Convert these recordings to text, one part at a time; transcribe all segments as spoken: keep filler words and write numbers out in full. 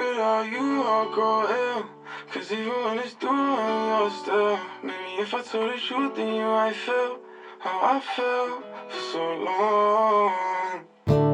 Without you, I'll grow ill. Cause even when it's through, you're still. Maybe if I told the truth, then you might feel how I felt for so long.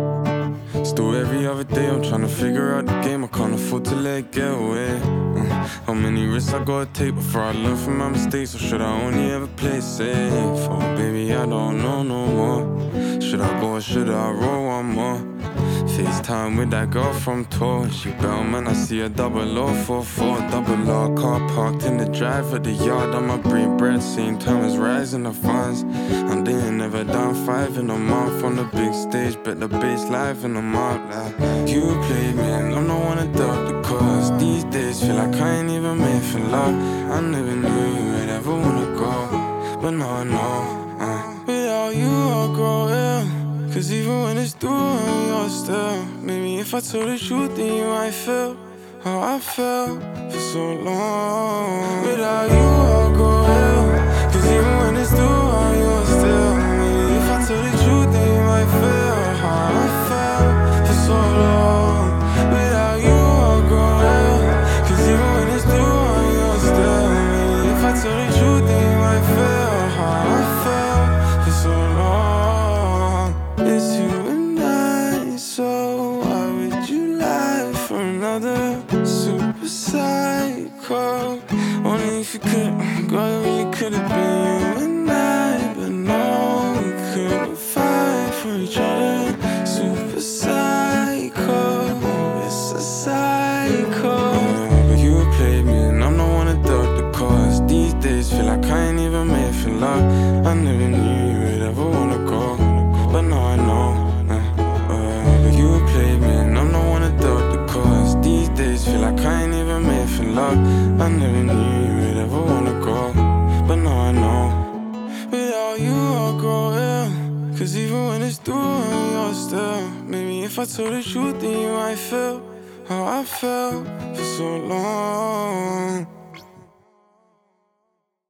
Still every other day I'm tryna figure out the game. I can't afford to let it get away. mm. How many risks I gotta take before I learn from my mistakes? Or should I only ever play it safe? Oh baby, I don't know no more. Should I go or should I roll one more? FaceTime with that girl from tour. She bell, man, I see a double O four four. Double R car parked in the drive of the yard. On my brain bread, same time as rising the funds. And they ain't never done five in a month on the big stage. Bet the bass live in the month. Like, you played me and I'm the one that doubt the cause. These days feel like I ain't even made for love. I never knew you would ever wanna go, but now I know. uh. Without you I'll grow ill. Cause even when it's through, you're still. Maybe if I told the truth, then you might feel how I felt for so long. Without you, I'll go ill. Cause even when it's through, you're still. Maybe if I told the truth, then you might feel how I felt for so long. Without you, I'll go ill. Cause even when it's through, you're still. Maybe if I told the truth, then you might feel how I felt for so long. It's you and I, so why would you lie for another super psycho? Only if you could, girl, it really could've been you and I. But no, we couldn't fight for each other. Super psycho, it's a psycho. Yeah, but you played me and I'm the one that doubt the cause. These days feel like I ain't even made for love. I never knew you would ever wanna go, but now I know. uh, uh, But you played me and I'm the one that doubt the cause. These days feel like I ain't even made for love. I never knew you would ever wanna go, but now I know. Without you I'll grow ill. Cause even when it's through, you're still. Maybe if I told the truth, then you might feel how I felt for so long.